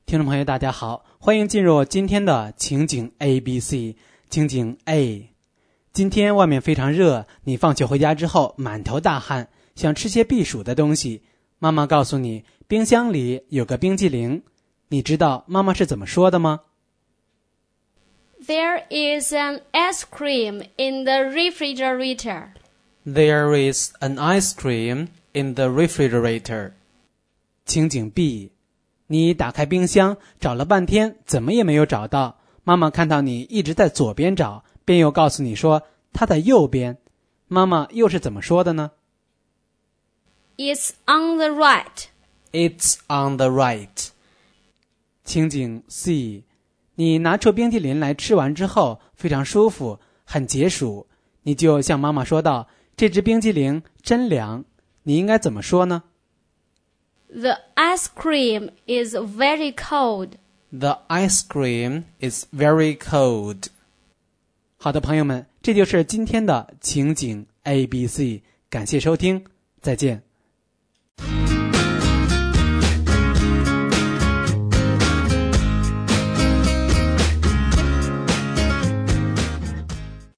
听众朋友大家好，欢迎进入今天的情景 ABC。 情景 A， 今天外面非常热，你放学回家之后满头大汗，想吃些避暑的东西。妈妈告诉你冰箱里有个冰激凌，你知道妈妈是怎么说的吗？ There is an ice cream in the refrigerator. There is an ice cream in the refrigerator. 情景 B，你打开冰箱找了半天怎么也没有找到，妈妈看到你一直在左边找，便又告诉你说它在右边。妈妈又是怎么说的呢？ It's on the right. It's on the right. 情景 C， 你拿出冰淇淋来吃完之后非常舒服，很解暑，你就向妈妈说道，这支冰淇淋真凉，你应该怎么说呢？ The ice cream is very cold. The ice cream is very cold. 好的，朋友们，这就是今天的情景 ABC， 感谢收听，再见。